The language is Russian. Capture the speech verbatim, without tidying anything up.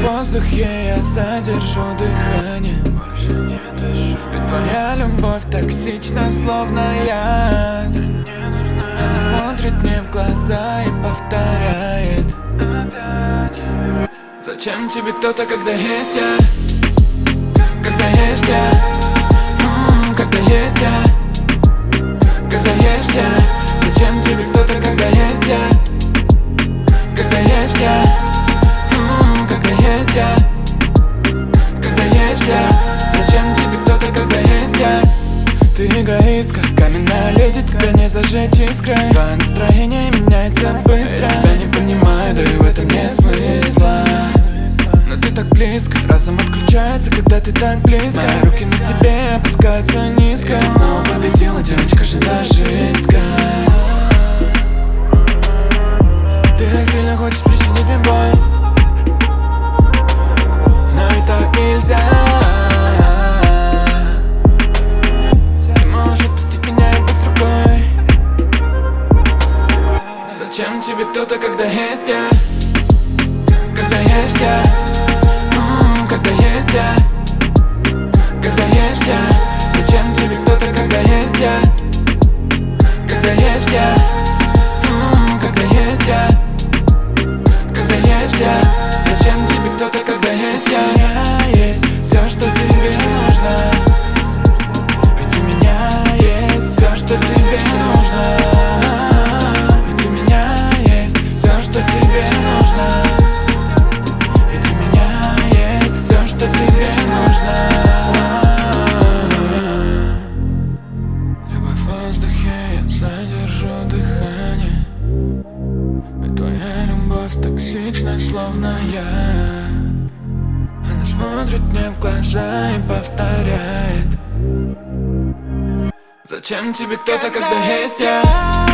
воздухе я задержу дыхание. Больше не дышу. Ведь твоя любовь токсична, словно яд. Она смотрит мне в глаза и повторяет опять: зачем тебе кто-то, когда есть я? Когда есть я, м-м, когда есть я, когда есть я. Зачем тебе кто-то, когда есть я? Когда есть я, м-м, когда есть я, когда есть я. Зачем тебе кто-то, когда есть я? Ты эгоистка, каменная леди, тебя не зажечь искрой. Твое настроение меняется быстро. Я тебя не понимаю, да и в этом нет смысла. Но ты так близко, разум отключается, когда ты так близко. Мои руки на тебе опускаются низко. И ты снова победила, девочка, шантажистка. Ты так сильно хочешь причинить мне боль, но и так нельзя. Ты можешь отпустить меня и быть с другой. Зачем тебе кто-то, когда есть я? Когда есть я, м-м, когда есть я, когда есть я. Зачем тебе кто-то, когда есть я? Когда есть я, м-м, когда есть я, когда есть я. Зачем тебе кто-то, когда есть я? У меня есть все, что тебе нужно. Ведь у меня есть все, что тебе нужно. Ведь у меня есть все, что тебе нужно. Ведь у меня есть все, что тебе нужно. Любовь в воздухе, я задержу дыхание. Ведь твоя любовь токсична, словно я. Она смотрит мне в глаза и повторяет: зачем тебе кто-то, когда есть я?